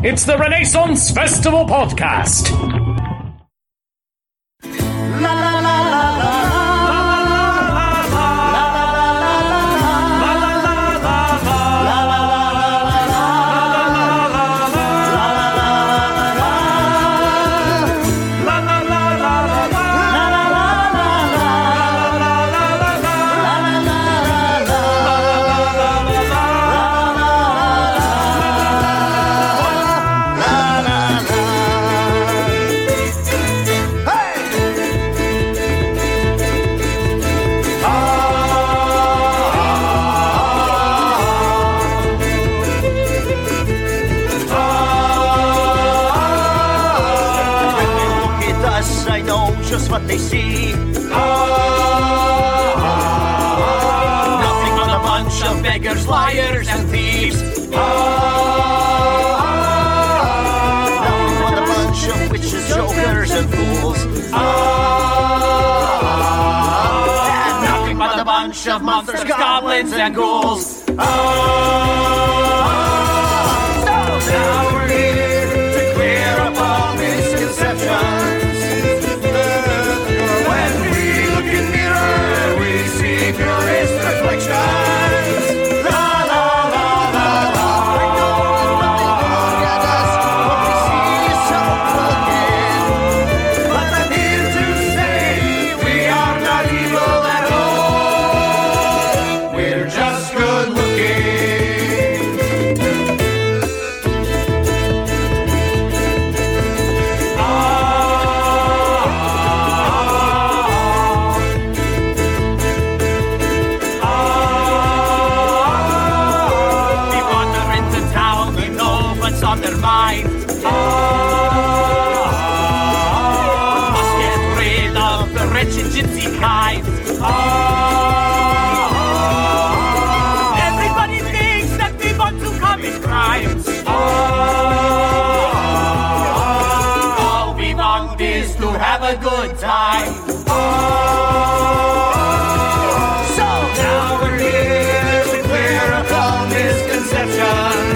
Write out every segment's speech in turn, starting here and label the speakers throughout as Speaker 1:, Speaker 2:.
Speaker 1: It's the Renaissance Festival Podcast.
Speaker 2: What they see. Nothing but a bunch of beggars, liars, and thieves. Nothing but a bunch of witches, jokers, and fools. And nothing but a bunch of monsters, goblins, and ghouls. So now we're here to clear up all misconceptions. Purest reflections. La la la la la. I know look at us when we see you so crooked. But I'm here to say we are not evil at all. We're just good looking. On their mind. Must get rid of the wretched gypsy kind. Everybody thinks that we want to commit crimes. All we want is to have a good time. So now we're here to clear up all misconceptions.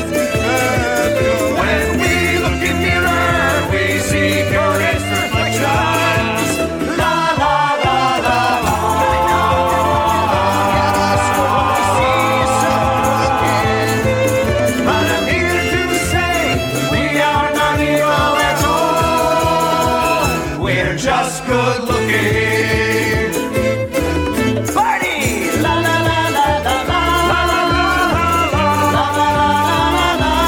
Speaker 2: Purest reflections. La la la la la. I know look at us when we see you so crooked. But I'm here to say we are not evil at all. We're just good looking. Party! La la la la la la. La la la la la. La la la la la.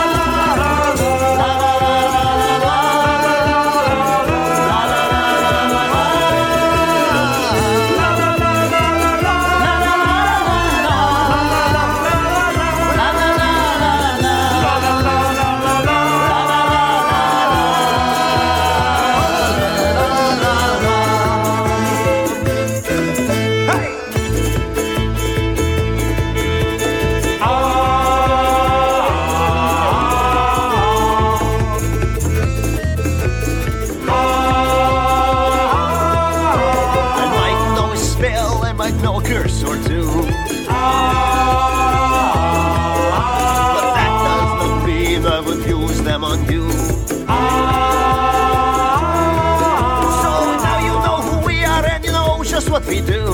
Speaker 2: Curse or two. But that does not mean I would use them on you. So now you know who we are and you know just what we do.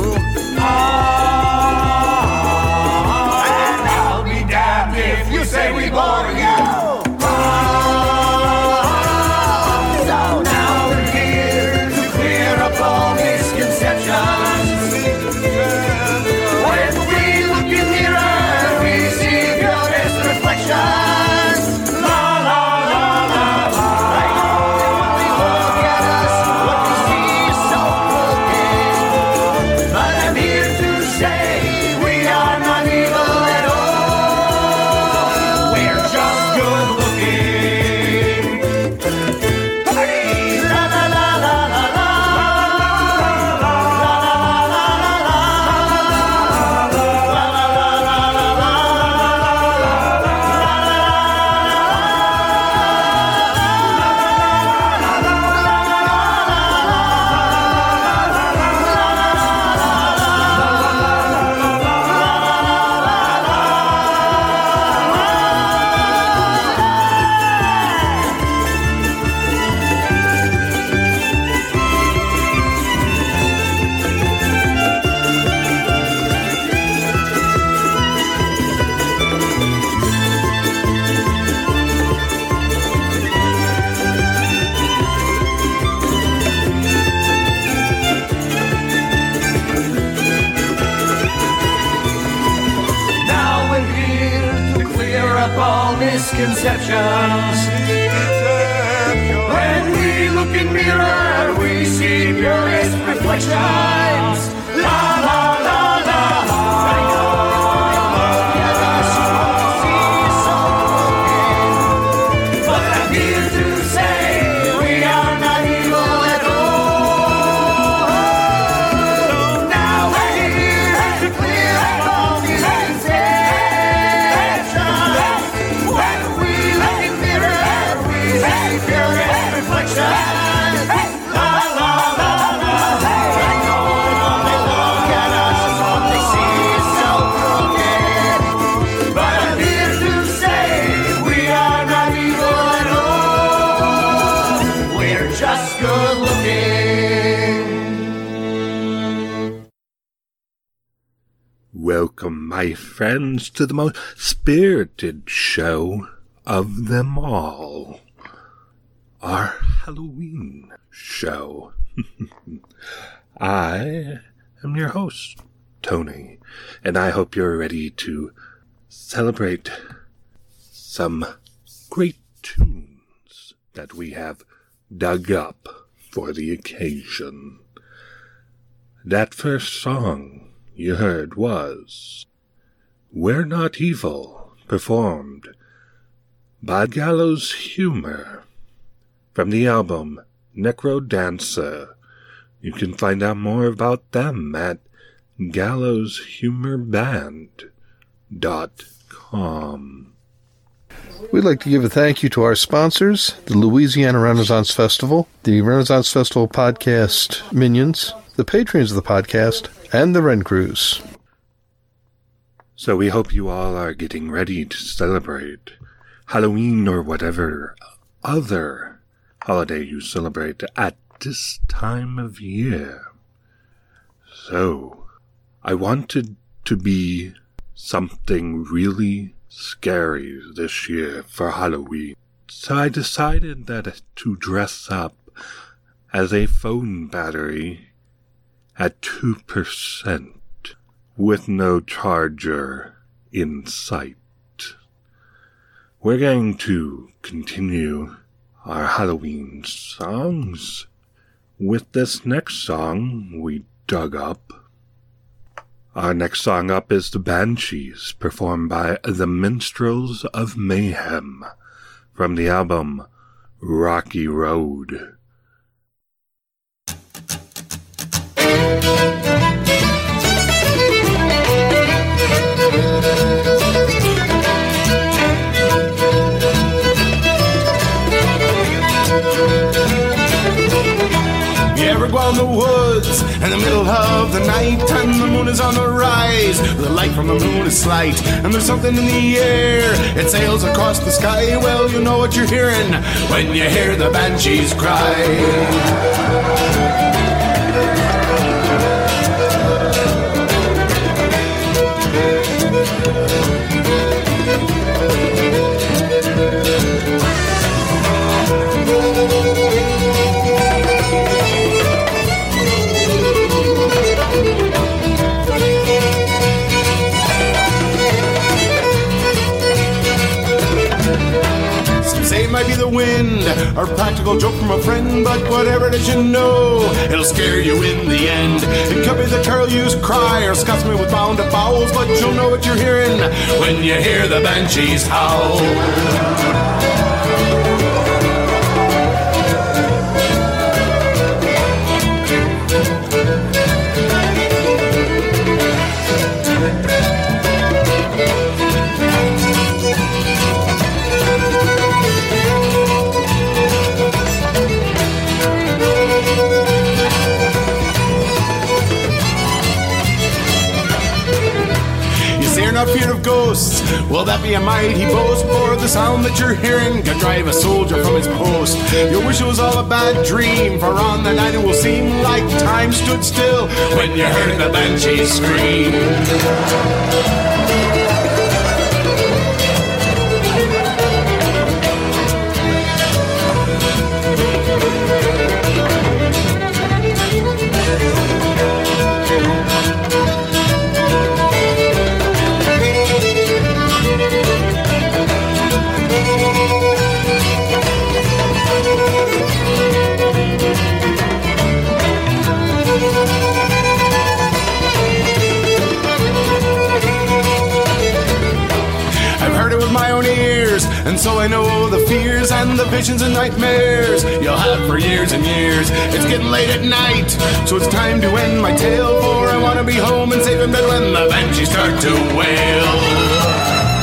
Speaker 2: And I'll be damned if you say we bore you. So now we're here to clear up all misconceptions. When we look in the mirror, we see purest reflections. La la la la la. I know when we look at us, what we see is so crooked. misconceptions. When we look in mirror, we see purest reflections. La la la la la. Look at us, see so broken. But I'm here to say we are not evil at all. Now we're here to clear up all these conceptions. When we look in mirror, we see purest reflections. La la la la. I know when they look at us, what they see is so broken. But I'm here to say we are not evil at all. We're just good looking.
Speaker 3: Welcome, my friends, to the most spirited show of them all. Our Halloween show. I am your host, Tony, and I hope you're ready to celebrate some great tunes that we have dug up for the occasion. That first song you heard was We're Not Evil, performed by Gallows Humor, from the album Necro Dancer. You can find out more about them at gallowshumorband.com.
Speaker 4: We'd like to give a thank you to our sponsors, the Louisiana Renaissance Festival, the Renaissance Festival Podcast Minions, the patrons of the podcast, and the Ren Cruise.
Speaker 3: So we hope you all are getting ready to celebrate Halloween or whatever other holiday you celebrate at this time of year. So, I wanted to be something really scary this year for Halloween. So I decided that to dress up as a phone battery at 2% with no charger in sight. We're going to continue our Halloween songs with this next song we dug up. Our next song up is The Banshees, performed by the Minstrels of Mayhem, from the album Rocky Road.
Speaker 5: You ever go in the woods in the middle of the night and the moon is on the rise? The light from the moon is slight and there's something in the air. It sails across the sky. Well, you know what you're hearing when you hear the banshees cry. Say it might be the wind or a practical joke from a friend, but whatever it is, you know it'll scare you in the end. It could be the curlew's cry or Scotsman with bound up bowels, but you'll know what you're hearing when you hear the banshees howl. Not feared of ghosts, will that be a mighty boast? For the sound that you're hearing can drive a soldier from his post. You wish it was all a bad dream, for on the night it will seem like time stood still when you heard the banshees scream. And so I know the fears and the visions and nightmares you'll have for years and years. It's getting late at night, so it's time to end my tale, for I want to be home and safe in bed when the banshees start to wail.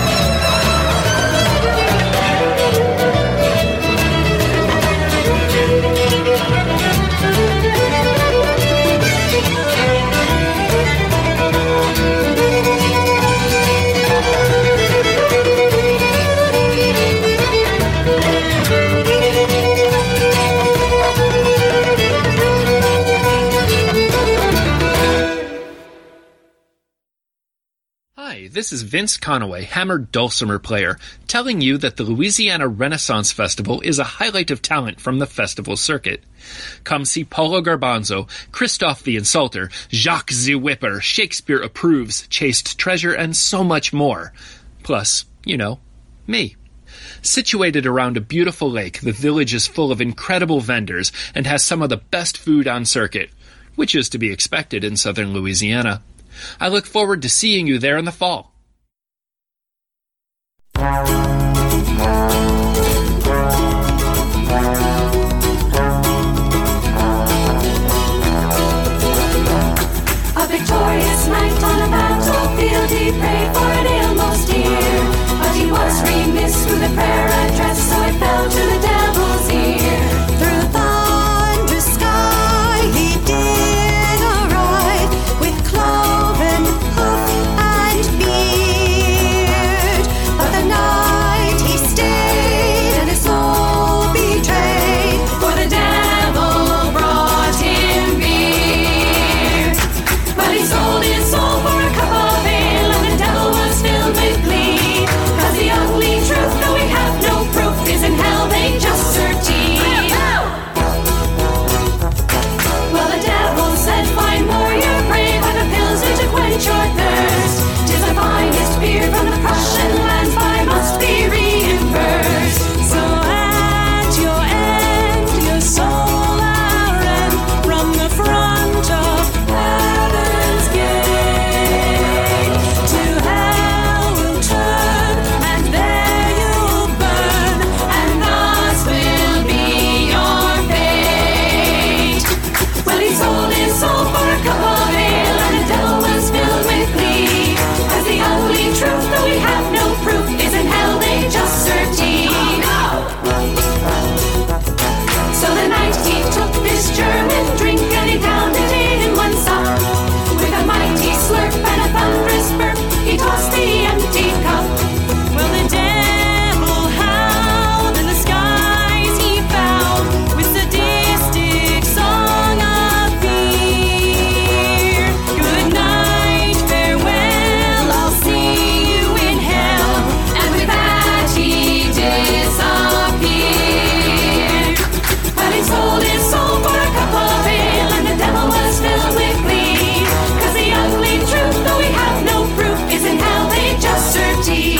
Speaker 6: This is Vince Conaway, hammered dulcimer player, telling you that the Louisiana Renaissance Festival is a highlight of talent from the festival circuit. Come see Paulo Garbanzo, Christophe the Insulter, Jacques the Whipper, Shakespeare Approves, Chaste Treasure, and so much more. Plus, me. Situated around a beautiful lake, the village is full of incredible vendors and has some of the best food on circuit, which is to be expected in southern Louisiana. I look forward to seeing you there in the fall.
Speaker 7: A victorious knight on a battlefield, he prayed for an ale most dear, but he was remiss through the prayer address, so it fell to the devil's ear. Through the thunderous sky he did arrive, with cloven hoof and beard, but the night he stayed and his soul betrayed, for the devil brought him beer. But he sold his soul for a cup of ale, and the devil was filled with glee, 'cause the ugly truth, though we have no proof, is in hell they just serve tea. Well, the devil said, find more your brave, and a pilsner to quench your thirst. 'Tis the finest beer from the Prussian lands, but I must be reimbursed. So at your end, your soul I'll rend from the front of heaven's gate. To hell we'll turn, and there you'll burn, and thus will be your fate. Well, he sold his soul for a cup of ale, and the devil was filled with glee, 'cause the ugly truth, though we have no proof, is in hell they just serve tea. So the night he took this German drink, and he downed it in one sup. With a mighty slurp and a thunderous burp, he tossed the empty cup. Well, the devil howled, in the skies he fouled, with sadistic song of fear. Good night, farewell, I'll see you in hell. And with that he disappeared. But he sold his soul for a cup of ale, and the devil was filled with glee, 'cause the ugly truth, though we have no proof, is in hell they just serve tea.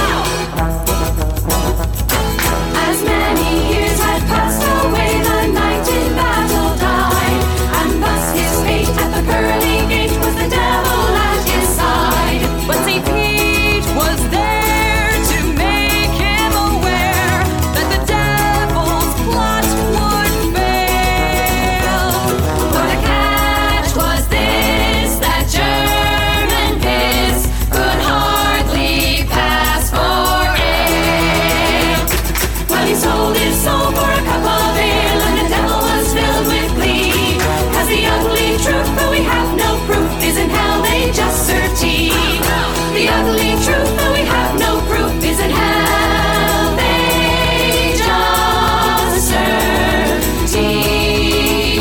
Speaker 7: As many years had passed away, the knight in battle died, and thus his fate at the pearly gate was the devil at his side. But St. Pete was there to make him aware that the devil's plot would fail. For the catch was this, that German piss could hardly pass for ale. Well, he sold his soul for a cup of ale, and the devil was filled with glee, 'cause the ugly truth, though we have no proof, is in hell they just serve tea. The ugly truth, though we have no proof, is in hell they just serve tea.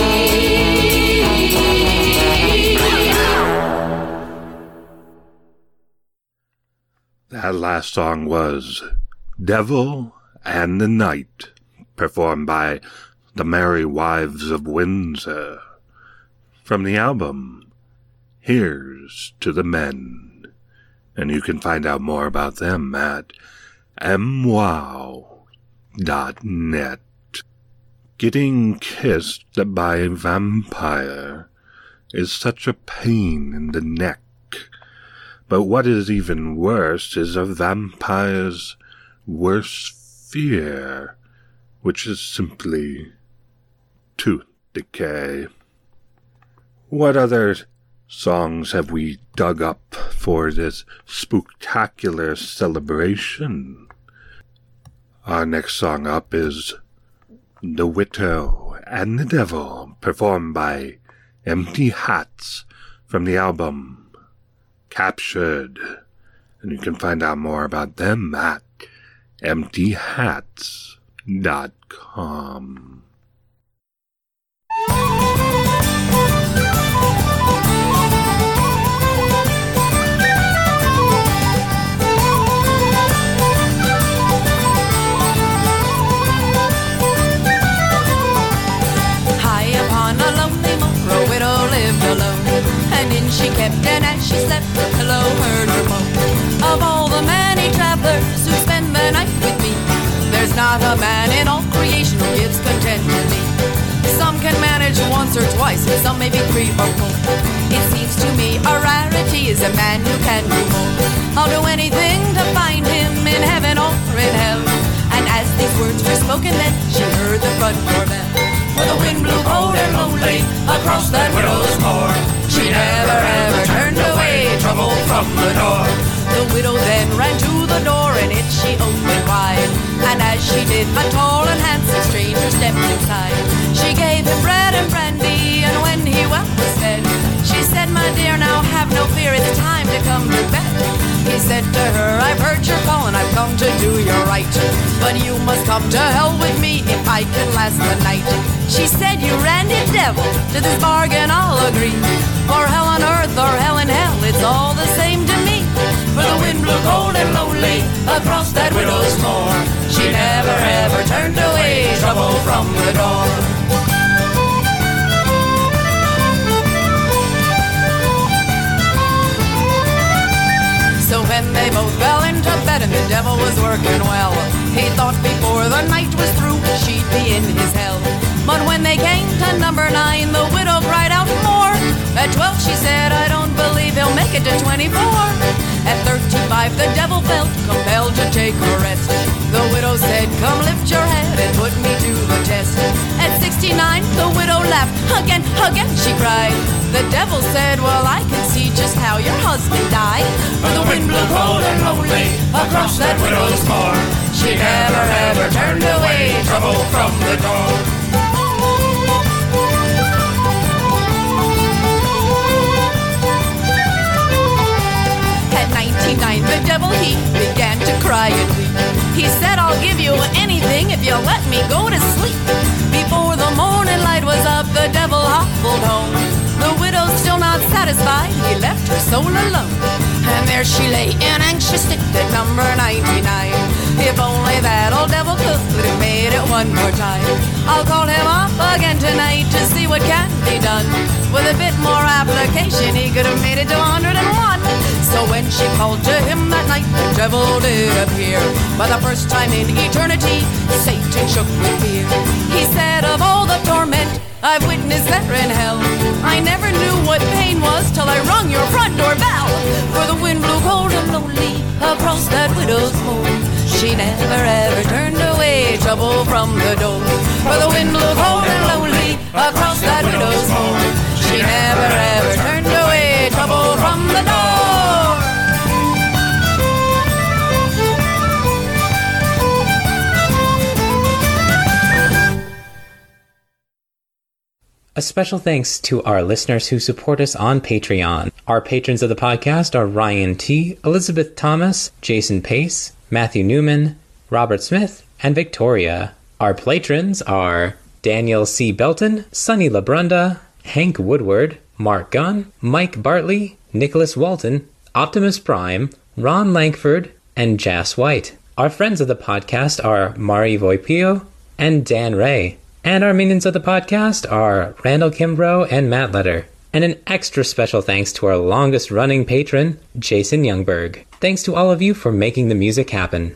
Speaker 3: That last song was Devil and the Night, performed by the Merry Wives of Windsor, from the album Here's to the Men. And you can find out more about them at mwow.net. Getting kissed by a vampire is such a pain in the neck. But what is even worse is a vampire's worst fear, which is simply tooth decay. What other songs have we dug up for this spooktacular celebration? Our next song up is The Widow and the Devil, performed by Empty Hats from the album Captured. And you can find out more about them at emptyhats.com.
Speaker 8: High upon a lonely moor, a widow lived alone, and in she kept, and as she slept, her pillow heard her moan. Of all the many travelers who spend the night with me, there's not a man in all creation who gives content to me. Some can manage once or twice, and some maybe 3 or 4. It seems to me a rarity is a man who can do more. I'll do anything to find him in heaven or in hell. And as these words were spoken then, she heard the front door bell. For the wind blew cold and lonely across that widow's moor. She never ever turned away trouble from the door. The widow then ran to the door and it she opened wide. And as she did, a tall and handsome stranger stepped inside. She gave him bread and brandy, and when he well was fed, she said, "My dear, now have no fear, it's time to come to bed." He said to her, "I've heard your call and I've come to do you right, but you must come to hell with me if I can last the night." She said, "You randy devil, to this bargain I'll agree. For hell on earth or hell in hell, it's all the same to me." For the wind blew cold and lonely across that widow's moor. She never ever turned away trouble from the door. So when they both fell into bed and the devil was working well, he thought before the night was through she'd be in his hell. But when they came to number 9, the widow cried out more. At 12 she said, "I don't believe he'll make it to 24. At 35 the devil felt compelled to take a rest. The widow said, "Come lift your head and put me to the test." At 69 the widow laughed. Again she cried. The devil said, "Well, I can see just how your husband died." For the wind blew cold and lonely across that widow's moor. She never ever turned away trouble from the door. At 99 the devil he began to cry and weep. He said, "I'll give you anything if you'll let me go to sleep." Before the morning light was up the devil hobbled home. The widow still not satisfied, he left her soul alone. And there she lay in anxious state at number 99. If only that old devil could have made it one more time. I'll call him up again tonight to see what can be done. With a bit more application he could have made it to 101. So when she called to him that night, the devil did appear. For the first time in eternity, Satan shook with fear. He said, "Of all the torment I've witnessed there in hell, I never knew what pain was till I rung your front door bell. For the wind blew cold and lonely across that widow's moor. She never ever turned away trouble from the door. For the wind blew cold and lonely across that widow's moor. She never ever turned away trouble from the door."
Speaker 9: A special thanks to our listeners who support us on Patreon. Our patrons of the podcast are Ryan T., Elizabeth Thomas, Jason Pace, Matthew Newman, Robert Smith, and Victoria. Our patrons are Daniel C. Belton, Sonny LaBrunda, Hank Woodward, Mark Gunn, Mike Bartley, Nicholas Walton, Optimus Prime, Ron Langford, and Jas White. Our friends of the podcast are Mari Voipio and Dan Ray. And our minions of the podcast are Randall Kimbrough and Matt Letter. And an extra special thanks to our longest-running patron, Jason Youngberg. Thanks to all of you for making the music happen.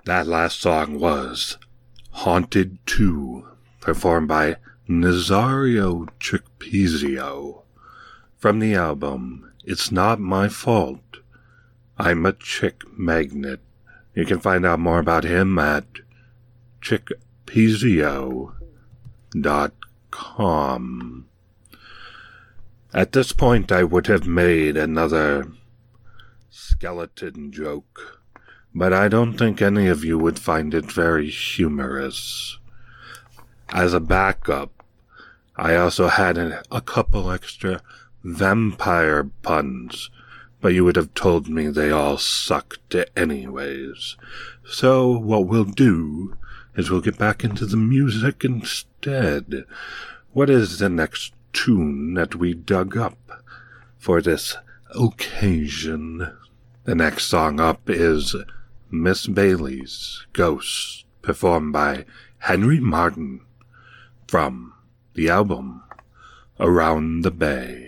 Speaker 3: That last song was Haunted 2, performed by Nazario Chickpizio, from the album It's Not My Fault, I'm a Chick Magnet. You can find out more about him at chickpizio.com. At this point, I would have made another skeleton joke, but I don't think any of you would find it very humorous. As a backup, I also had a couple extra vampire puns, but you would have told me they all sucked anyways. So what we'll do is we'll get back into the music instead. What is the next tune that we dug up for this occasion? The next song up is Miss Bailey's Ghost, performed by Henry Martin, from the album Around the Bay.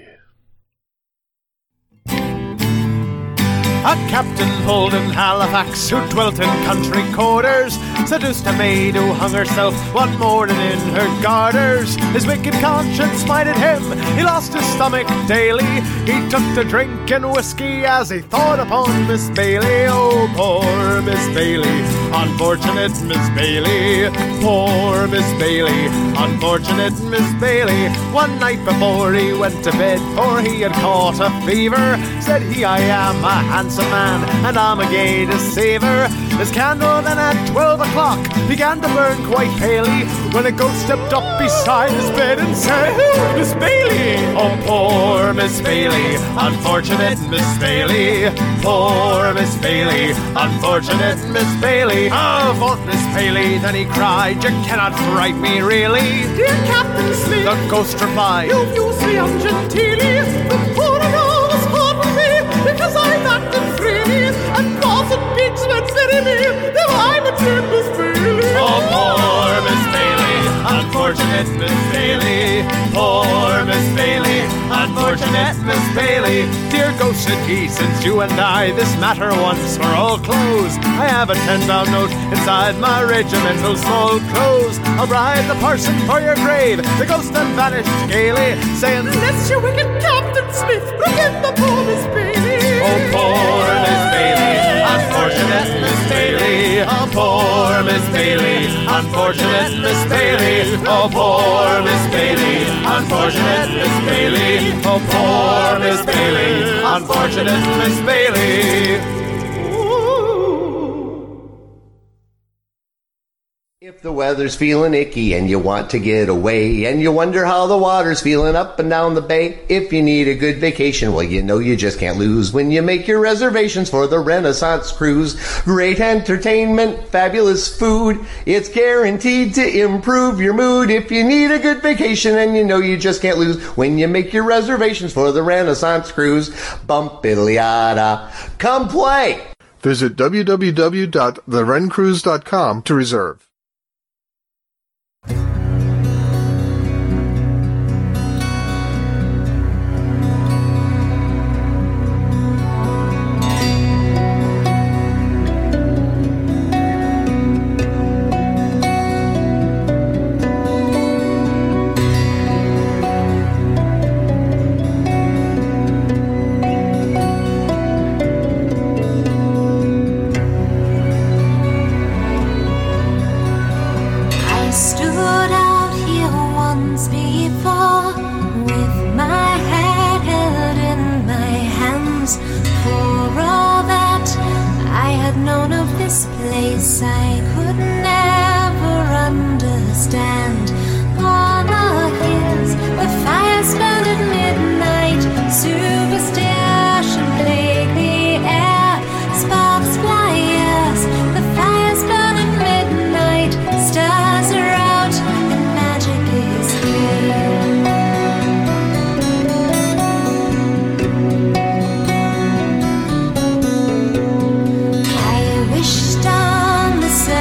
Speaker 2: A captain pulled in Halifax who dwelt in country quarters, seduced a maid who hung herself one morning in her garters. His wicked conscience minded him, he lost his stomach daily. He took to drinking whiskey as he thought upon Miss Bailey. Oh, poor Miss Bailey, unfortunate Miss Bailey. Poor Miss Bailey, unfortunate Miss Bailey. One night before he went to bed, for he had caught a fever, said he, I am a handsome man, and I'm a gay deceiver. His candle then at 12 o'clock began to burn quite palely, when a ghost stepped up beside his bed and said, Miss Bailey! Oh, poor Miss Bailey, unfortunate Miss Bailey. Poor Miss Bailey, unfortunate Miss Bailey. Oh, for Miss Bailey, then he cried, you cannot fright me really. Dear Captain Smith, the ghost replied, you use me ungenteelly. The poor and all was hard with me, because I'm acting freely, and wasn't pigs men pity me, though I'm a dear Miss Bailey. Oh, poor Miss Bailey, unfortunate Miss Bailey. Poor Miss Bailey, unfortunate Miss Bailey. Dear ghost, said he, since you and I this matter once for all close, I have a 10-pound note inside my regimental small clothes. I'll bribe the parson for your grave. The ghost then vanished gaily, saying, bless you, wicked Captain Smith, bring in the poor Miss Bailey. Oh, poor Miss Bailey, unfortunate Miss Bailey. Oh, poor Miss Bailey, unfortunate Miss Bailey. Oh, poor Miss Bailey, unfortunate Miss Bailey. Oh, poor Miss Bailey, unfortunate Miss Bailey.
Speaker 10: If the weather's feeling icky and you want to get away, and you wonder how the water's feeling up and down the bay, if you need a good vacation, well, you know you just can't lose when you make your reservations for the Renaissance Cruise. Great entertainment, fabulous food, it's guaranteed to improve your mood. If you need a good vacation, and you know you just can't lose when you make your reservations for the Renaissance Cruise. Bump-iddly-yada, come play!
Speaker 4: Visit www.therencruise.com to reserve.
Speaker 7: I wished on the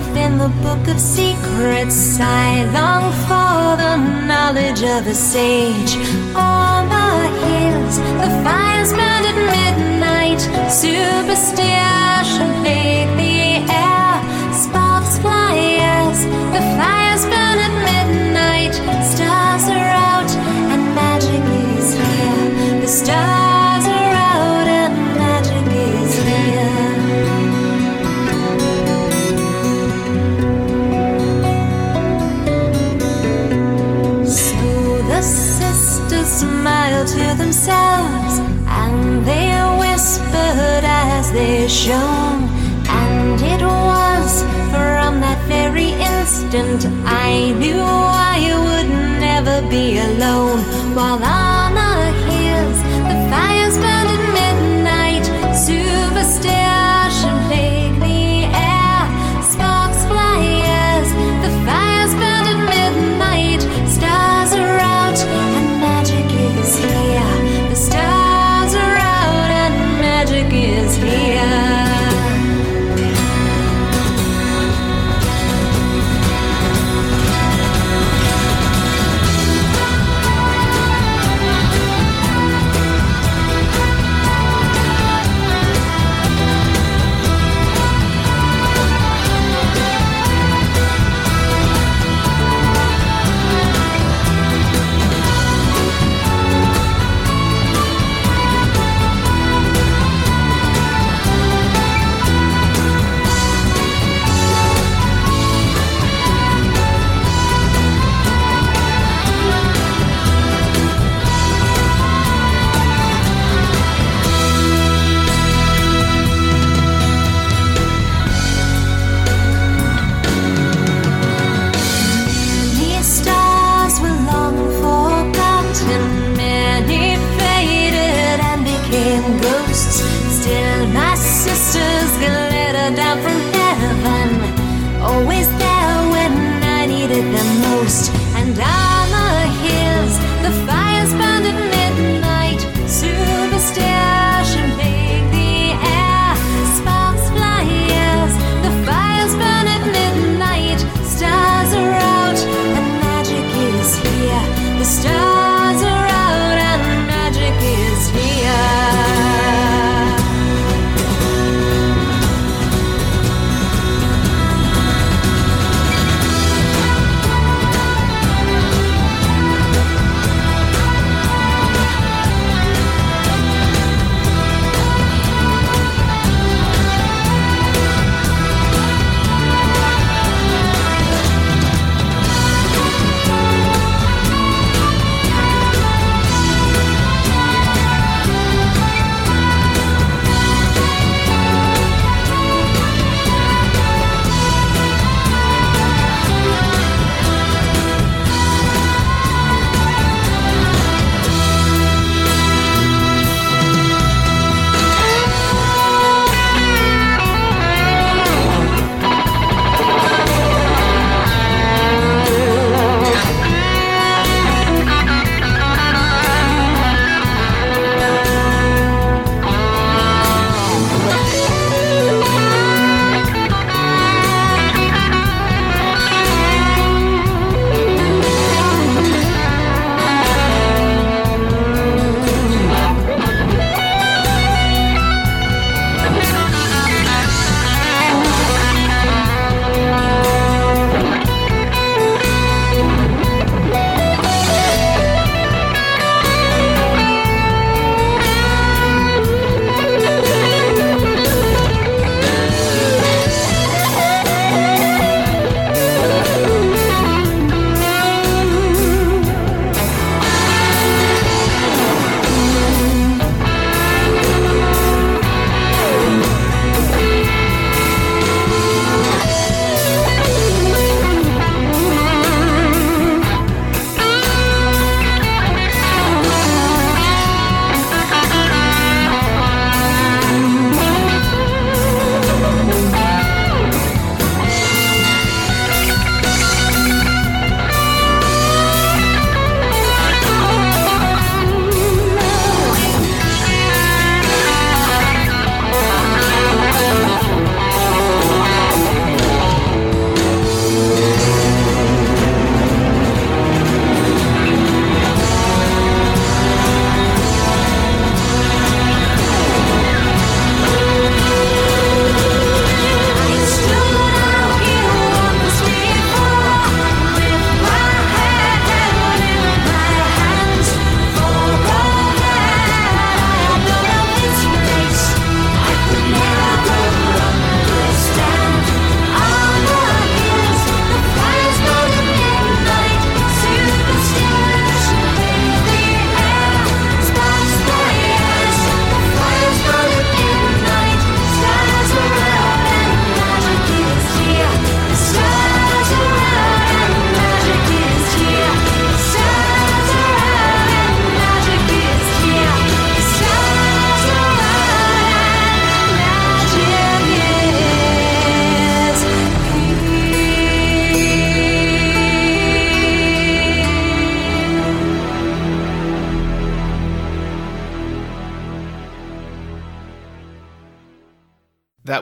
Speaker 7: life in the book of secrets. I long for the knowledge of a sage. On the hills, the fires burn at midnight. Superstition plague the air. Sparks fly as the fires burn at midnight. Stars are out and magic is here. The stars are out and magic is here. So the sisters smiled to themselves, and they whispered as they shone. And it was from that very instant I knew I would never be alone. While on the hills the fires burned at midnight. Superstition plagued the air. Sparks fly as the fires burned at midnight. Stars are out and magic is here. The stars are out and magic is here.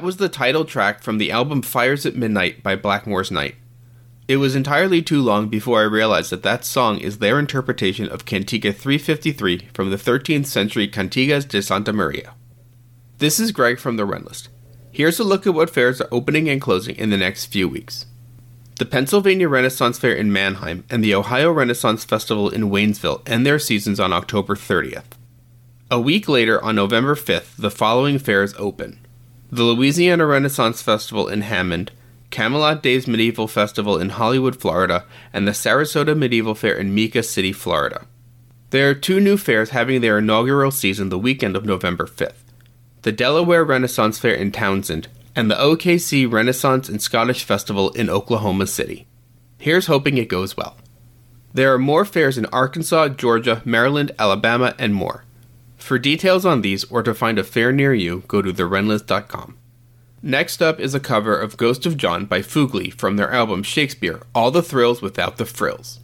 Speaker 11: That was the title track from the album Fires at Midnight by Blackmore's Night. It was entirely too long before I realized that song is their interpretation of Cantiga 353 from the 13th century Cantigas de Santa Maria. This is Greg from the Ren List. Here's a look at what fairs are opening and closing in the next few weeks. The Pennsylvania Renaissance Fair in Mannheim and the Ohio Renaissance Festival in Waynesville end their seasons on October 30th. A week later, on November 5th, the following fairs open: the Louisiana Renaissance Festival in Hammond, Camelot Days Medieval Festival in Hollywood, Florida, and the Sarasota Medieval Fair in Mica City, Florida. There are 2 new fairs having their inaugural season the weekend of November 5th. The Delaware Renaissance Fair in Townsend, and the OKC Renaissance and Scottish Festival in Oklahoma City. Here's hoping it goes well. There are more fairs in Arkansas, Georgia, Maryland, Alabama, and more. For details on these or to find a fair near you, go to therenlist.com. Next up is a cover of Ghost of John by Fugly from their album Shakespeare, All the Thrills Without the Frills.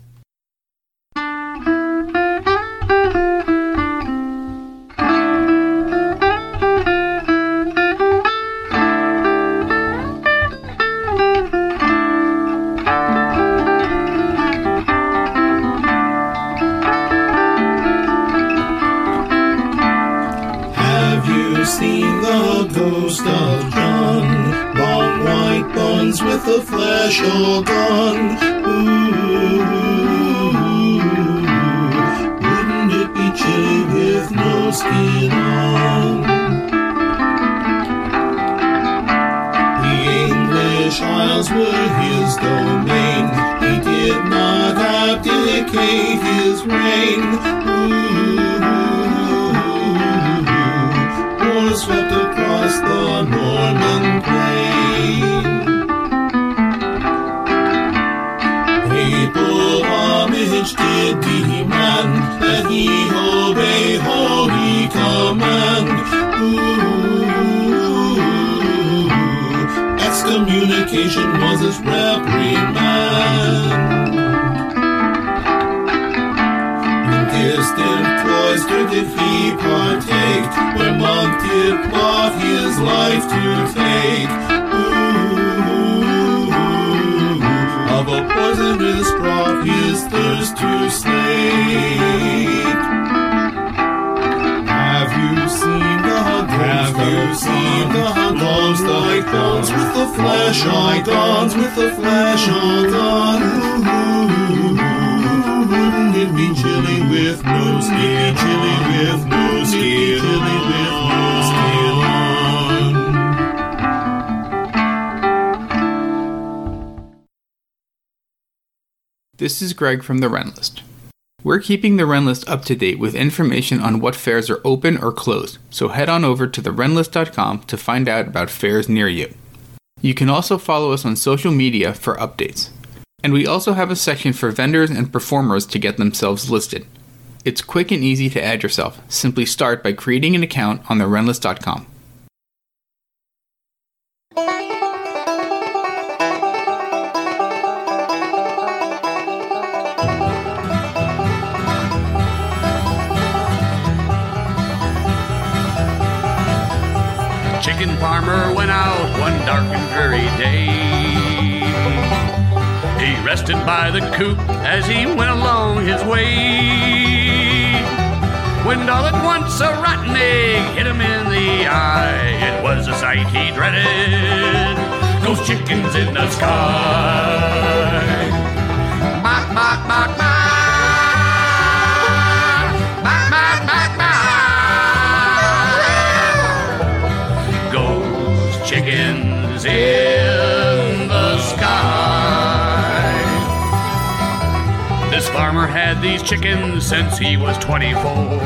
Speaker 12: Seen the ghost of John, long white buns with the flesh all gone. Ooh, wouldn't it be chilly with no skin on? The English Isles were his domain, he did not abdicate his reign. Swept across the Norman plain. Papal homage did demand that he obey holy command. Excommunication was his reprimand. Distant cloister did he partake, where monk did plot his life to take. Of a poisonous brought his thirst to slake. Have you seen the ghost like bones with the flesh all gone, with the flesh all gone? Wouldn't it be chilly with no skin? Chilly with no skin. Chilly with no skin on.
Speaker 11: This is Greg from the Ren List. We're keeping the Ren List up to date with information on what fairs are open or closed, so head on over to therenlist.com to find out about fairs near you. You can also follow us on social media for updates. And we also have a section for vendors and performers to get themselves listed. It's quick and easy to add yourself. Simply start by creating an account on therenlist.com.
Speaker 1: Chicken farmer went out one dark and dreary day. He rested by the coop as he went along his way, when all at once a rotten egg hit him in the eye. It was a sight he dreaded, those chickens in the sky. Bok, bok, bok, bok. Bok, bok, bok, bok. Ghost chickens in the sky. This farmer had these chickens since he was 24.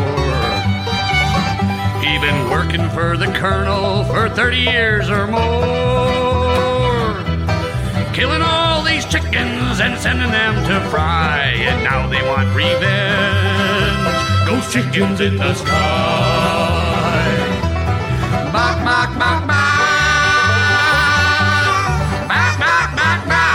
Speaker 1: He'd been working for the colonel for 30 years or more, killing all these chickens and sending them to fry. And now they want revenge, ghost chickens in the sky. Bok, bok, bok, bok. Bok, bok, bok, bok.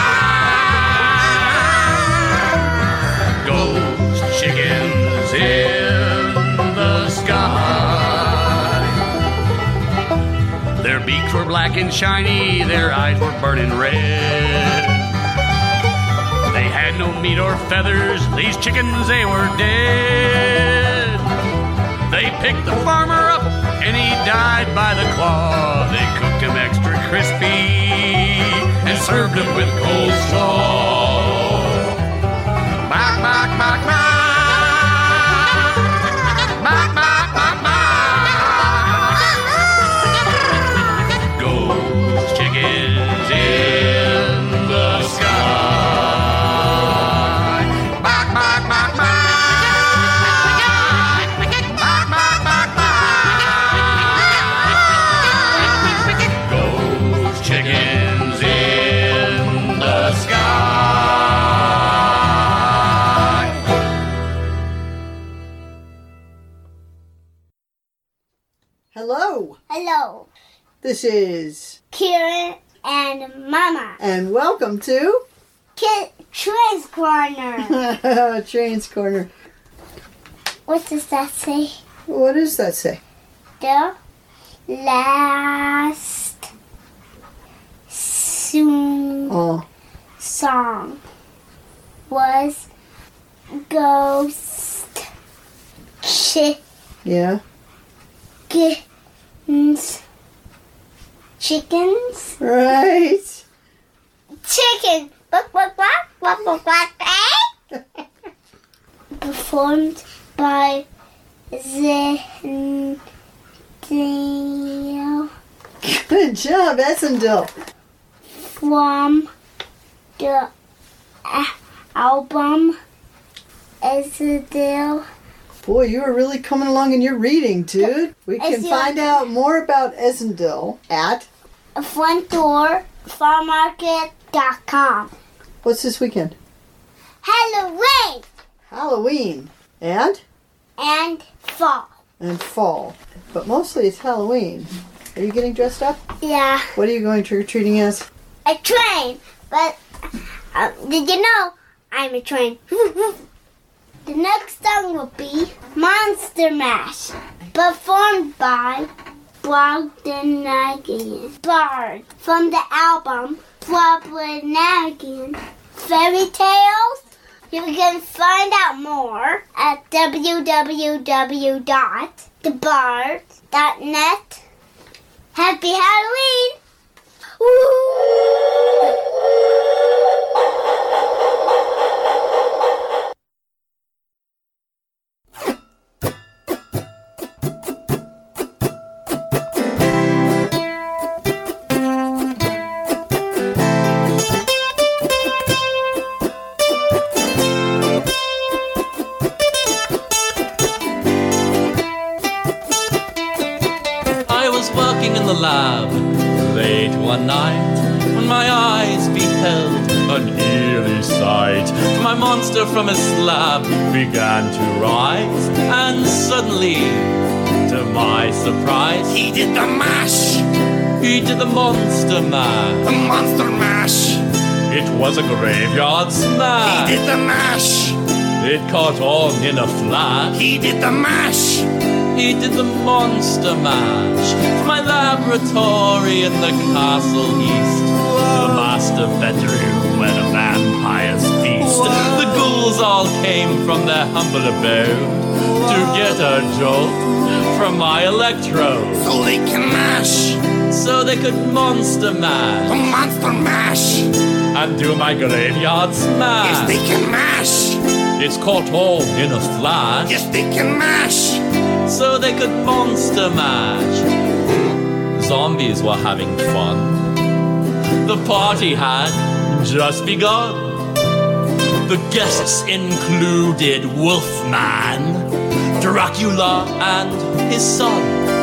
Speaker 1: Ghost chickens in the sky. Their beaks were black and shiny, their eyes were burning red. They had no meat or feathers, these chickens, they were dead. They picked the farmer up, and he died by the claw. They cooked him extra crispy and served him with coleslaw. Bark, bark, bark, bark. Bark, bark, bark, bark. Ghost chickens in the sky. Bark, bark, bark, bark. Bark, bark, bark, bark. Ghost chickens in the sky.
Speaker 2: Hello,
Speaker 13: Hello,
Speaker 2: this is
Speaker 13: Kieran and Mama.
Speaker 2: and welcome to
Speaker 13: Kid Trace Corner.
Speaker 2: Trains Corner.
Speaker 13: What does that say?
Speaker 2: What does that say?
Speaker 13: The last
Speaker 2: Oh,
Speaker 13: song was Ghost
Speaker 2: yeah.
Speaker 13: Chickens?
Speaker 2: Right.
Speaker 13: Chicken! Quack, quack, quack, quack, quack, quack, eh? Performed by Zendale.
Speaker 2: Good job, Essendale.
Speaker 13: From the album Essendale.
Speaker 2: Boy, you are really coming along in your reading, dude. We can find out more about Essendale at
Speaker 13: frontdoorfarmmarket.com.
Speaker 2: what's this weekend?
Speaker 13: Halloween
Speaker 2: Halloween and
Speaker 13: fall.
Speaker 2: fall. But mostly it's Halloween. Are you getting dressed up?
Speaker 13: Yeah,
Speaker 2: What are you going trick-or-treating as?
Speaker 13: a train. But did you know I'm a train? The next song will be Monster Mash, performed by Brogdon Bard from the album Brogdon Fairy Tales. You can find out more at www.thebard.net. Happy Halloween!
Speaker 14: I was working in the lab late one night when my eyes beheld an eerie sight. My monster from his slab began to rise, and suddenly, to my surprise,
Speaker 5: He did the mash,
Speaker 14: he did the monster mash.
Speaker 5: the monster mash.
Speaker 14: It was a graveyard
Speaker 5: He
Speaker 14: smash.
Speaker 5: did the mash,
Speaker 14: It caught on in a flash.
Speaker 5: he did the mash.
Speaker 14: He did the monster mash from my laboratory in the castle east to the master bedroom where the vampires feast. The ghouls all came from their humble abode to get a jolt from my electrode,
Speaker 5: So they can mash,
Speaker 14: so they could monster
Speaker 5: the
Speaker 14: mash
Speaker 5: monster mash.
Speaker 14: and do my graveyard smash.
Speaker 5: Yes, they can mash,
Speaker 14: It's caught on in a flash,
Speaker 5: yes, they can mash.
Speaker 14: so they could monster mash. Zombies were having fun. The party had just begun. The guests included Wolfman, Dracula, and his son.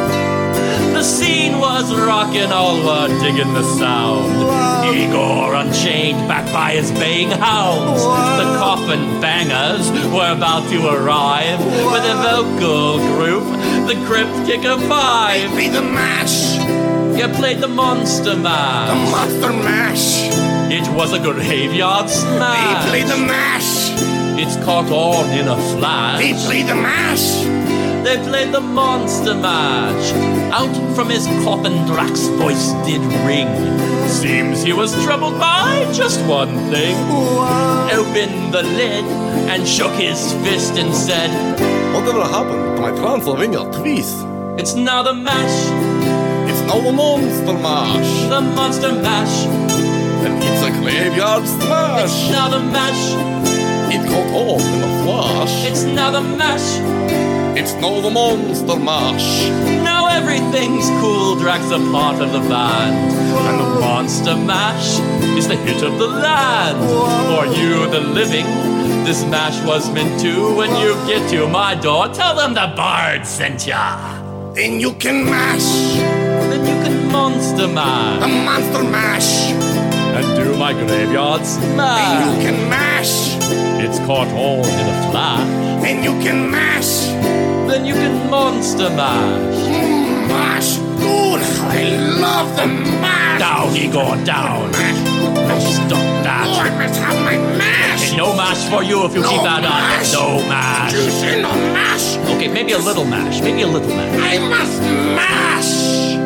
Speaker 14: The scene was rockin', all were digging the sound. Igor Unchained, backed by his baying hounds. The coffin bangers were about to arrive with a vocal group, the Crypt Kicker 5.
Speaker 5: Play the mash,
Speaker 14: You played the monster mash.
Speaker 5: the monster mash.
Speaker 14: It was a graveyard
Speaker 5: They
Speaker 14: smash.
Speaker 5: play the mash,
Speaker 14: It's caught on in a flash.
Speaker 5: they play the mash.
Speaker 14: they played the Monster Mash. Out from his coffin Drax's voice did ring. Seems he was troubled by just one thing. Opened the lid and shook his fist and said,
Speaker 15: Whatever happened to my Transylvania twist?
Speaker 14: It's now the mash.
Speaker 15: It's now the Monster Mash.
Speaker 14: The Monster Mash.
Speaker 15: And it's a graveyard smash.
Speaker 14: It's now the mash.
Speaker 15: It caught on in a flash.
Speaker 14: It's now the mash.
Speaker 15: It's now the Monster Mash.
Speaker 14: Now everything's cool, Drax a part of the band. And the Monster Mash is the hit of the land. For you, the living, this mash was meant to. When you get to my door, tell them the bard sent ya.
Speaker 5: Then you can mash.
Speaker 14: Then you can Monster Mash.
Speaker 5: The Monster Mash.
Speaker 14: And do my graveyard smash.
Speaker 5: Then you can mash.
Speaker 14: It's caught on in a flash.
Speaker 5: Then you can mash.
Speaker 14: Then you can Monster Mash.
Speaker 5: Mash, good. I love the mash.
Speaker 14: Down he go down. Stop that.
Speaker 5: Oh, I must have my mash.
Speaker 14: Okay, no mash for you if you keep that
Speaker 5: mash.
Speaker 14: on. No mash.
Speaker 5: Did you say no mash?
Speaker 14: Okay, maybe a little mash. Maybe a little mash.
Speaker 5: I must mash.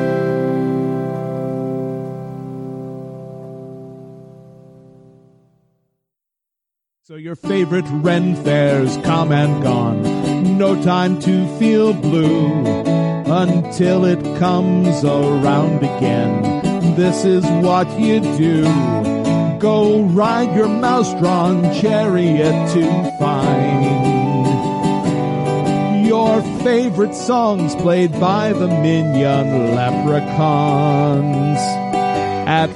Speaker 16: So your favorite Ren Fair's come and gone. No time to feel blue until it comes around again. This is what you do. Go ride your mouse-drawn chariot to find your favorite songs played by the minion leprechauns at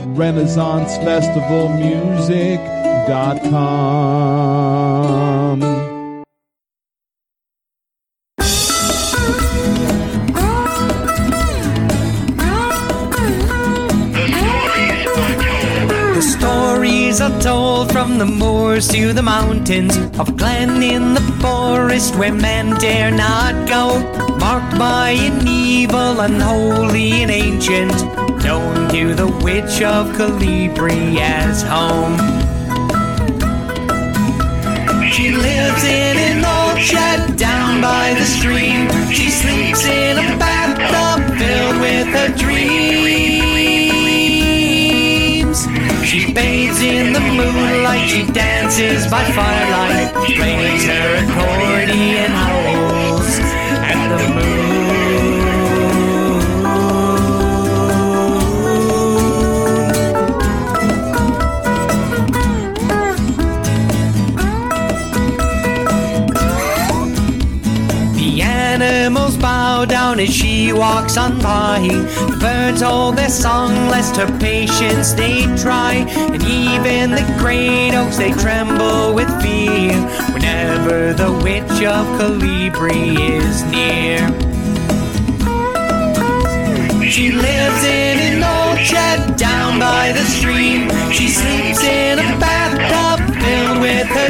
Speaker 16: RenaissanceFestivalMusic.com.
Speaker 17: Stories are told from the moors to the mountains of a glen in the forest where men dare not go, marked by an evil, unholy and ancient, known to the witch of Calibri as home. She lives in an old shed down by the stream. She sleeps in a bathtub filled with her dreams. She bathes in the moonlight, she dances by firelight, plays her accordion, howls at the moon. The animals bow down as she walks on by. The birds hold their song lest her patience they try. And even the great oaks they tremble with fear whenever the witch of Calibri is near. She lives in an old shed down by the stream. She sleeps in a bathtub filled with her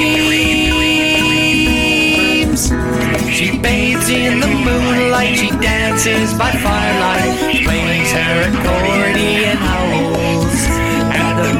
Speaker 17: dreams. She bathes in the moonlight, she dances by firelight, plays her accordion, howls at the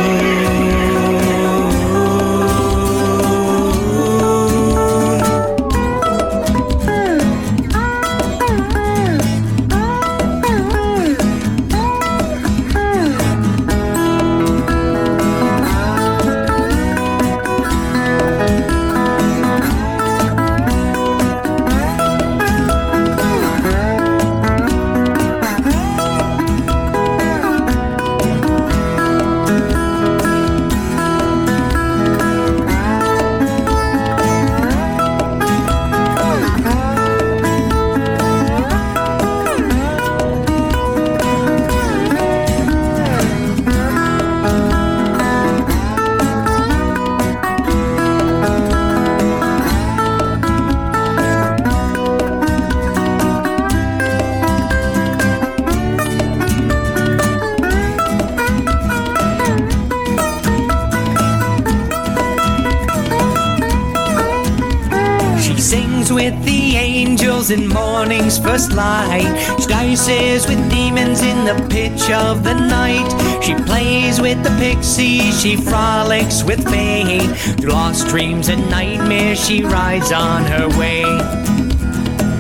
Speaker 17: in morning's first light. She dances with demons in the pitch of the night. She plays with the pixies, she frolics with fae. Through lost dreams and nightmares she rides on her way.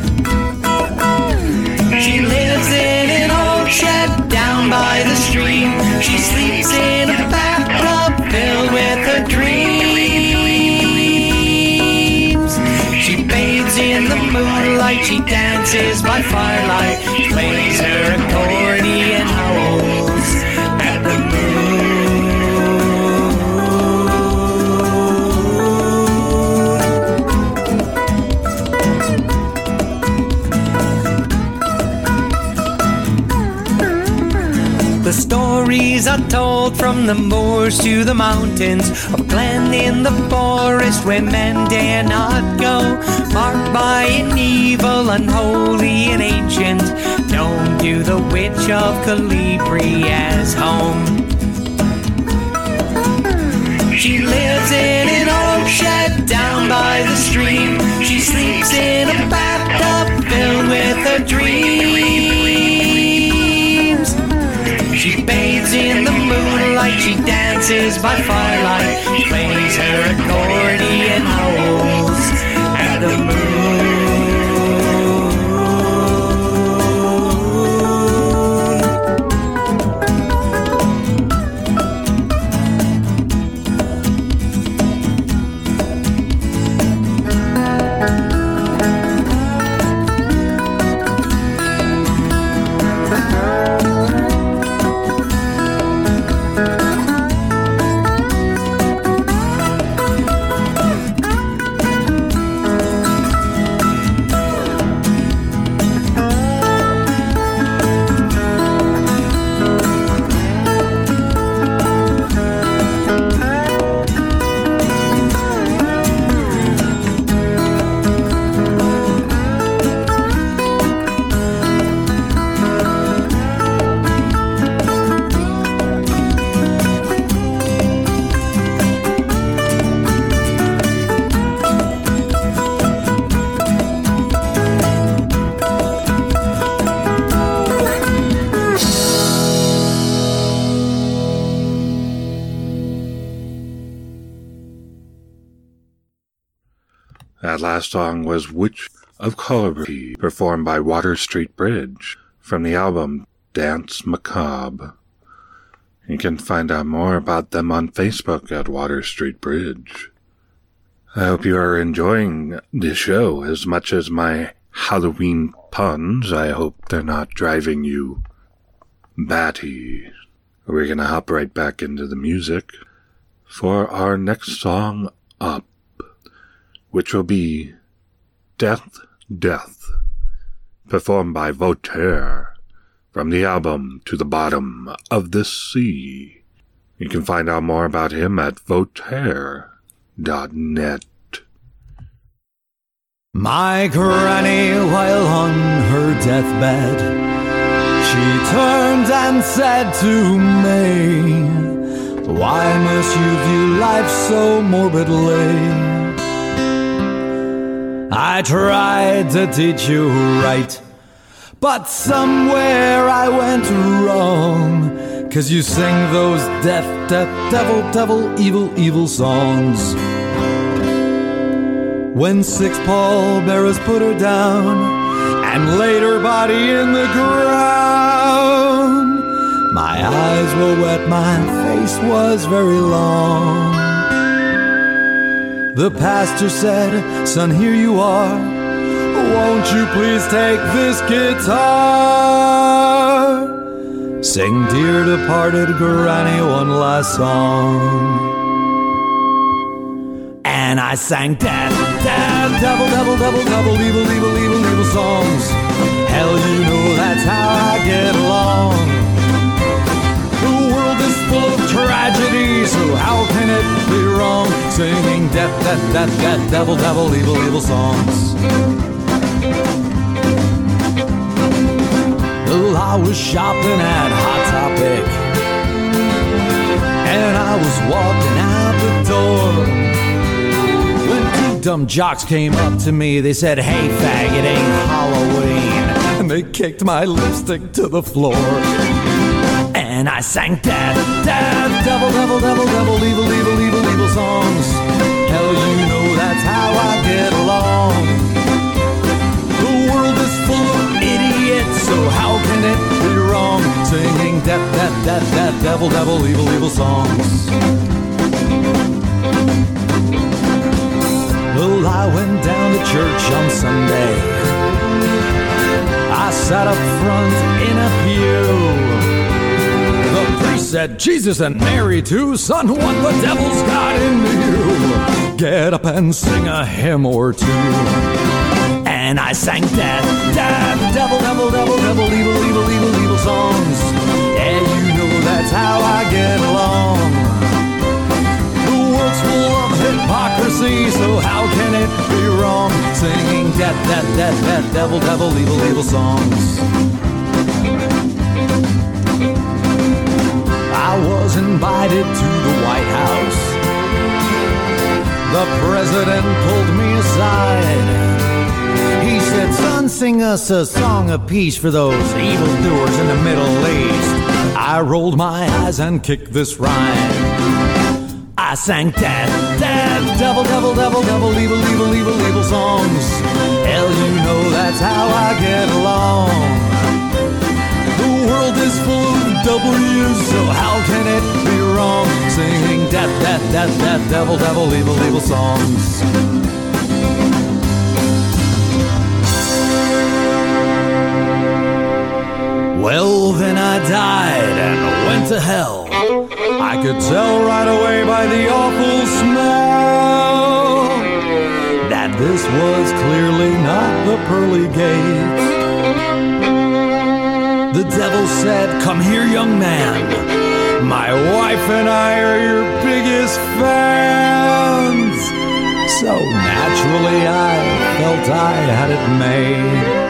Speaker 17: She lives in an old shed down by the stream. She sleeps in a bathtub filled with her dreams. She bathes in the moonlight, she dances by firelight, she plays her accordion, howls at the moon. The stories are told from the moors to the mountains, of glen in the forest where men dare not go, marked by an evil, unholy and ancient, known to the witch of Calibri as home. She lives in an old shed down by the stream. She sleeps in a bathtub filled with her dreams. She bathes in the moonlight, she dances by firelight, she plays her accordion, howls at the moon.
Speaker 3: That last song was Witch of Calibri, performed by Water Street Bridge, from the album Dance Macabre. You can find out more about them on Facebook at Water Street Bridge. I hope you are enjoying the show as much as my Halloween puns. I hope they're not driving you batty. We're gonna hop right back into the music for our next song up, which will be Death, Death, performed by Voltaire, from the album To the Bottom of the Sea. You can find out more about him at voltaire.net.
Speaker 18: My granny, while on her deathbed, she turned and said to me, "Why must you view life so morbidly? I tried to teach you right, but somewhere I went wrong, 'cause you sing those death, death, devil, devil, evil, evil songs. When six pallbearers put her down and laid her body in the ground, my eyes were wet, my face was very long. The pastor said, "Son, here you are. Won't you please take this guitar? Sing, dear departed granny, one last song." And I sang death, death, devil, devil, devil, devil, evil, evil, evil, evil songs. Hell, you know that's how I get along. The world is full of tragedy, so how can it be wrong? Singing death, death, death, death, devil, devil, evil, evil songs. Well, I was shopping at Hot Topic, and I was walking out the door, when two dumb jocks came up to me. They said, "Hey, faggot, ain't Halloween," and they kicked my lipstick to the floor. And I sang death, death, devil, devil, devil, devil, evil, evil, evil, evil songs. Hell, you know that's how I get along. The world is full of idiots, so singing devil, evil songs. Well, I went down to church on Sunday. I sat up front in a pew. The priest said, Jesus and Mary too, son, what the devil's got into you? Get up and sing a hymn or two. And I sang devil, evil songs. Yeah, you know that's how I get along. The world's full of hypocrisy, so how can it be wrong? Singing devil, evil songs. I was invited to the White House. The president pulled me aside. He said, son, sing us a song of peace for those evildoers in the Middle East. I rolled my eyes and kicked this rhyme. I sang devil, evil songs. Hell, you know that's how I get along. The world is full of W's, so how can it be wrong? Singing devil, evil songs. Well, then I died and went to hell. I could tell right away by the awful smell that this was clearly not the pearly gates. The devil said, come here, young man. My wife and I are your biggest fans. So naturally I felt I had it made.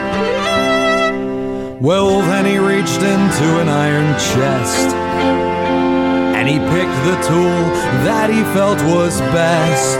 Speaker 18: Well, then he reached into an iron chest and he picked the tool that he felt was best.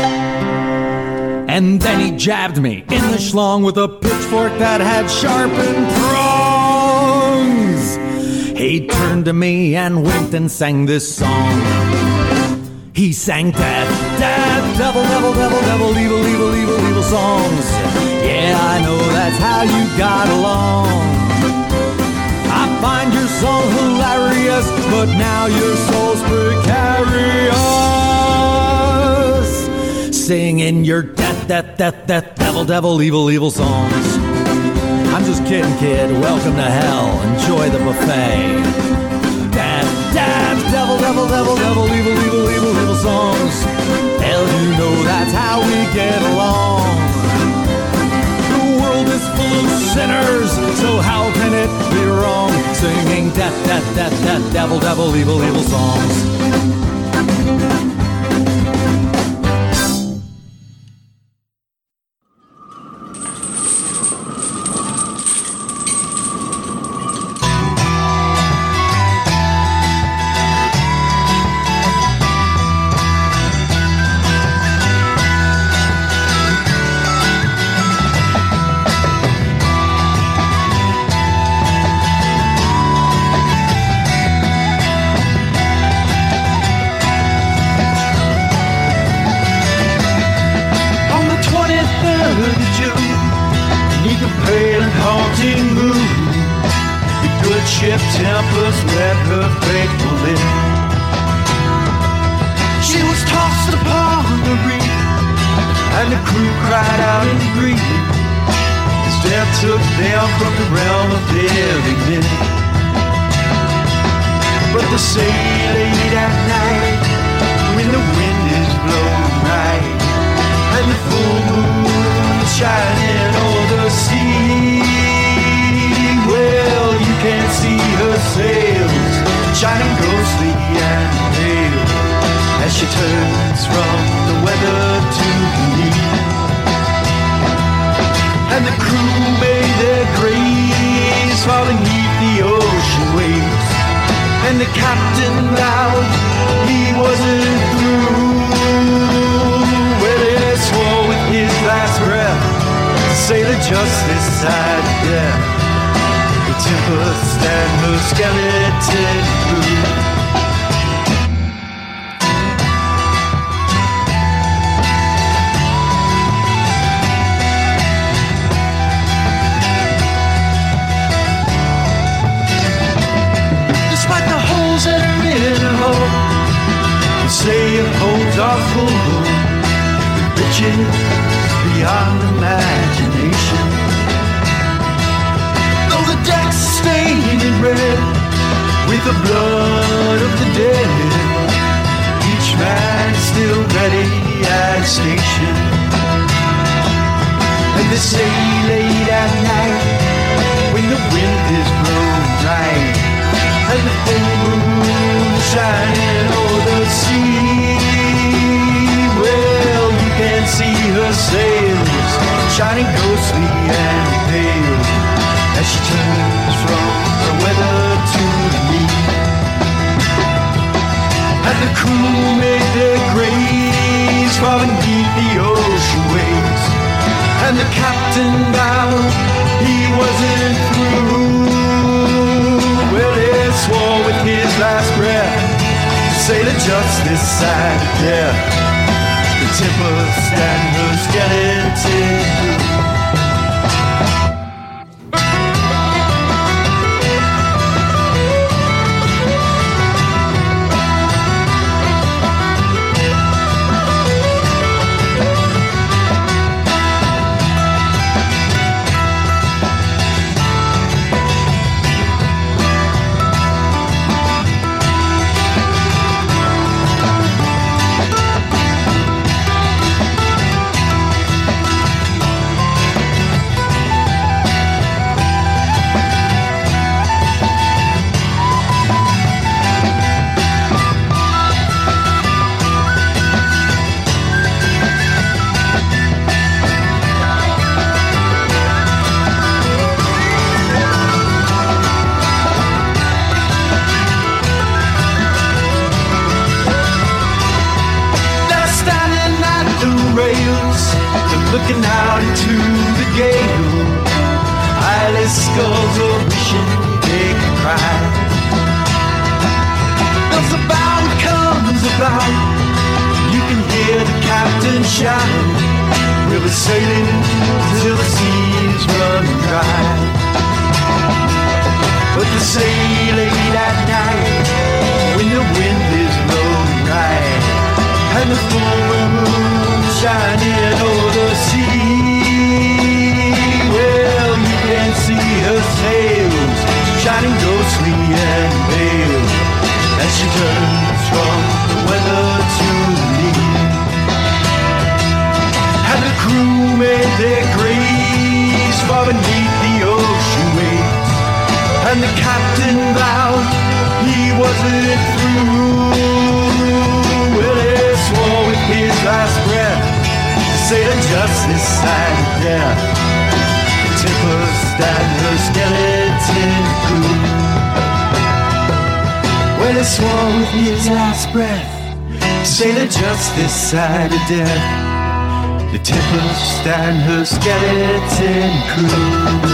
Speaker 18: And then he jabbed me in the schlong with a pitchfork that had sharpened prongs. He turned to me and winked and sang this song. He sang devil, evil songs. Yeah, I know that's how you got along. I find your song hilarious, but now your soul's precarious. Singing your devil, evil songs. I'm just kidding, kid. Welcome to hell. Enjoy the buffet. Devil, evil songs. Hell, you know that's how we get along. The world is full of sinners, so how can it be wrong? Singing devil, evil songs.
Speaker 2: say it holds our full moon with riches beyond imagination. Though the deck's stained in red with the blood of the dead, each man still ready at station. And they say late at night when the wind is blowing right and the full moon shining over the sea, well, you can see her sails shining ghostly and pale as she turns from the weather to the meat. And the crew made their graves far beneath the ocean waves, and the captain vowed he wasn't through. Well, he swore with his last breath to sail just this side of death. The tempest and her skeleton crew. Looking out into the gale, eyeless skulls are wishing they could cry. As the bow comes about, you can hear the captain shout, we'll be sailing till the seas run dry. But they say late at night, when the wind is blowing right and the full moon shining over the sea, well, you can see her sails shining ghostly and pale as she turns from the weather to the lee. And the crew made their graves far beneath the ocean waves, and the captain vowed he wasn't through. Well, he swore with his last breath to sail just this side of death. The tempest and her skeleton crew. Well, he swore with his last breath to sail just this side of death. The tempest and her skeleton crew.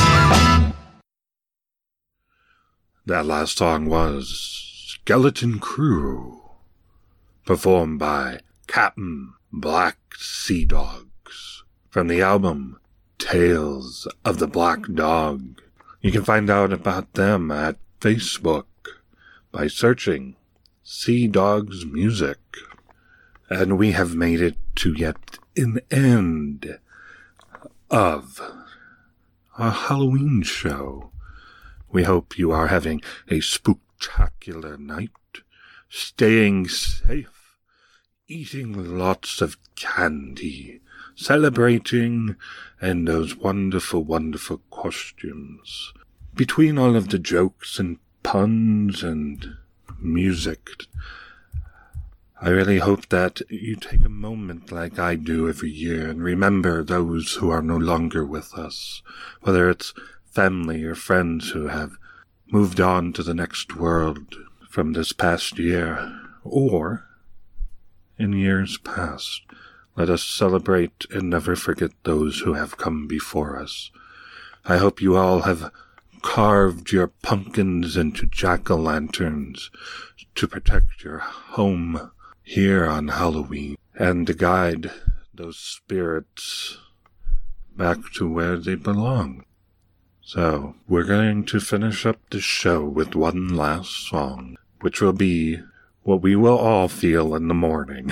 Speaker 3: That last song was Skeleton Crew, performed by Captain Black Sea Dogs, from the album Tales of the Black Dog. You can find out about them at Facebook by searching Sea Dogs Music. And we have made it to yet an end of our Halloween show. We hope you are having a spooktacular night, staying safe, eating lots of candy, celebrating, and those wonderful, wonderful costumes. Between all of the jokes and puns and music, I really hope that you take a moment like I do every year and remember those who are no longer with us, whether it's family or friends who have moved on to the next world from this past year, or in years past. Let us celebrate and never forget those who have come before us. I hope you all have carved your pumpkins into jack-o'-lanterns to protect your home here on Halloween, and to guide those spirits back to where they belong. So, we're going to finish up the show with one last song, which will be what we will all feel in the morning.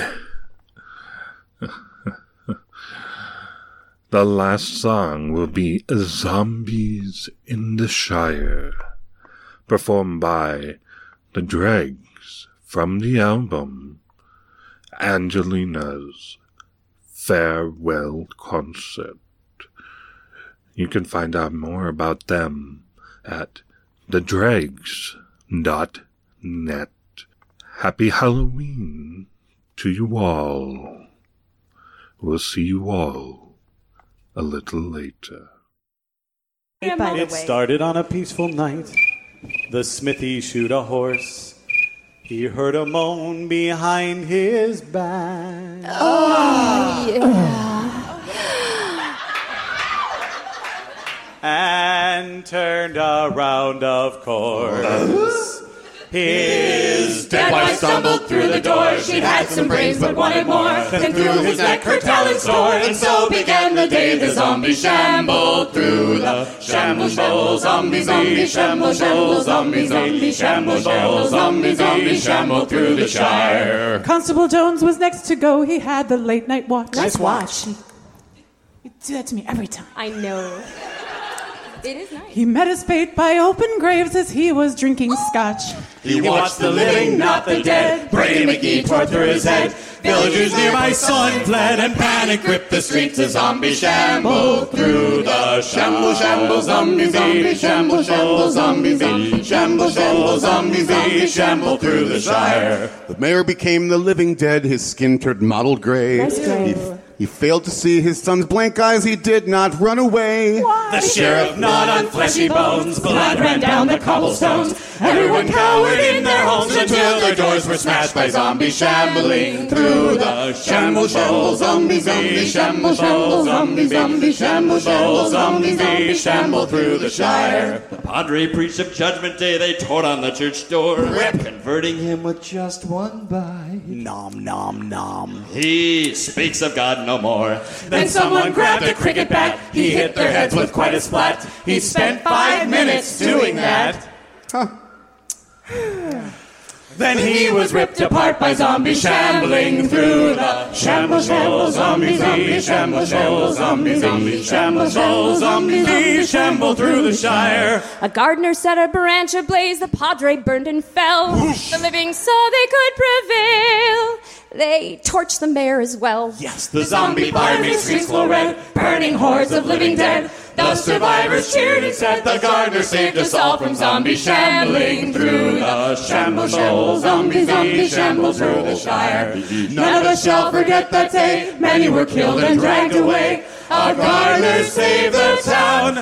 Speaker 3: The last song will be Zombies in the Shire, performed by the Dregs from the album Angelina's Farewell Concert. You can find out more about them at thedregs.net. Happy Halloween to you all. We'll see you all a little later.
Speaker 19: It started on a peaceful night. The smithy shoot a horse. He heard a moan behind his back.
Speaker 8: Oh, yeah.
Speaker 19: And turned around, of course. His dead wife stumbled through the door. She'd had some brains but wanted more. Then through his neck her talons tore. And so began the day the zombie shambled through the shamble, shamble, zombie, zombie, shamble, shamble, zombie, zombie, shamble, shamble, zombie, zombie, shamble through the Shire.
Speaker 20: Constable Jones was next to go. He had the late night watch.
Speaker 8: Nice watch.
Speaker 20: You do that to me every time.
Speaker 8: I know. It is nice.
Speaker 20: He met his fate by open graves as he was drinking scotch.
Speaker 19: He watched the living, not the dead. Brady McGee tore through his head. Villagers nearby saw him fled, and panic gripped the streets. A zombie shambled through the shamble, shamble, zombie, zombie, shamble, shamble, zombie, zombie, shamble, shamble, zombie, zombie, shamble through the Shire.
Speaker 5: The mayor became the living dead. His skin turned mottled gray.
Speaker 8: That's great.
Speaker 5: He failed to see his son's blank eyes. He did not run away.
Speaker 19: The sheriff gnawed on fleshy bones. Blood ran down the cobblestones. Everyone cowered in their homes until their doors were smashed by zombies shambling through the shamble, shamble, zombie, zombie, shamble, shamble, zombie, zombie, shamble, shamble, zombie, zombie, shamble through the Shire.
Speaker 14: The padre preached of Judgment Day. They tore down the church door, converting him with just one bite.
Speaker 19: Nom, nom, nom.
Speaker 14: He speaks of God no more.
Speaker 19: Then someone grabbed a cricket bat. He hit their heads with quite a splat. He spent 5 minutes doing that. Then he was ripped apart by zombies shambling through the shamble, shamble, zombie, zombie, shamble, shamble, zombie, zombie, shamble, shamble, zombie, shamble through the Shire.
Speaker 8: A gardener set a branch ablaze. The padre burned and fell. The living saw they could prevail. They torched the mayor as well.
Speaker 19: Yes, the zombie fire made streets glow red, burning hordes of living dead. The survivors cheered and said the gardener saved us all from zombies shambling through the shamble, shamble, zombie, zombie, shamble through the Shire. None of us shall forget that day. Many were killed and dragged away. A gardener saved the town.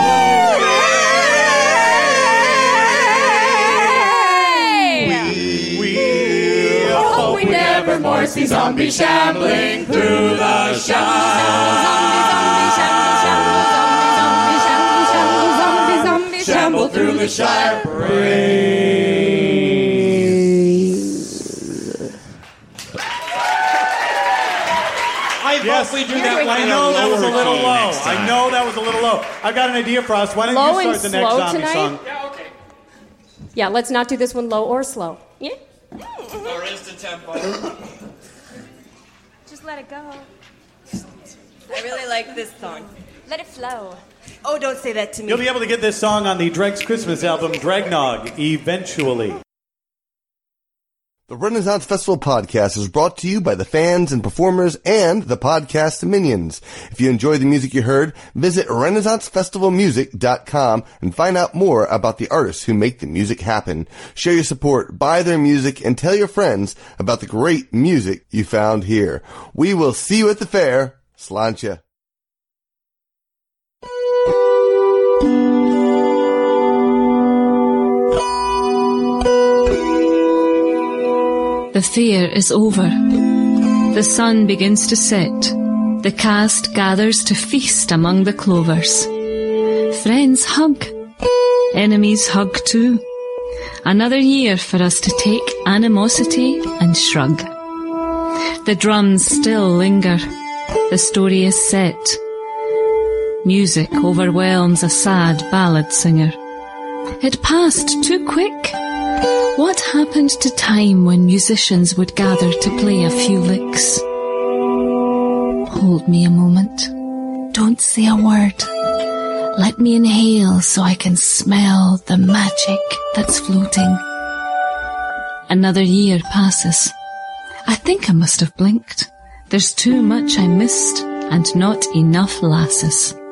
Speaker 19: We never more see zombies shambling through the Shire. Shamble through the Shire.
Speaker 21: I vote we do that. I know that was a little low. I know that was a little low. I've got an idea for us. Why don't
Speaker 8: Low
Speaker 21: you
Speaker 8: and
Speaker 21: start the next
Speaker 8: slow
Speaker 21: zombie
Speaker 8: tonight?
Speaker 21: song?
Speaker 8: Yeah, let's not do this one low or slow. Yeah?
Speaker 14: Or is the tempo?
Speaker 8: Just let it go.
Speaker 22: I really like this song.
Speaker 8: Let it flow.
Speaker 22: Oh, don't say that to me.
Speaker 21: You'll be able to get this song on the Dregs Christmas album, Dragnog, eventually.
Speaker 23: The Renaissance Festival podcast is brought to you by the fans and performers and the podcast minions. If you enjoy the music you heard, visit RenaissanceFestivalMusic.com and find out more about the artists who make the music happen. Share your support, buy their music, and tell your friends about the great music you found here. We will see you at the fair. Sláinte.
Speaker 24: The fair is over. The sun begins to set. The cast gathers to feast among the clovers. Friends hug. Enemies hug too. Another year for us to take animosity and shrug. The drums still linger. The story is set. Music overwhelms a sad ballad singer. It passed too quick. What happened to time when musicians would gather to play a few licks? Hold me a moment. Don't say a word. Let me inhale so I can smell the magic that's floating. Another year passes. I think I must have blinked. There's too much I missed and not enough lasses.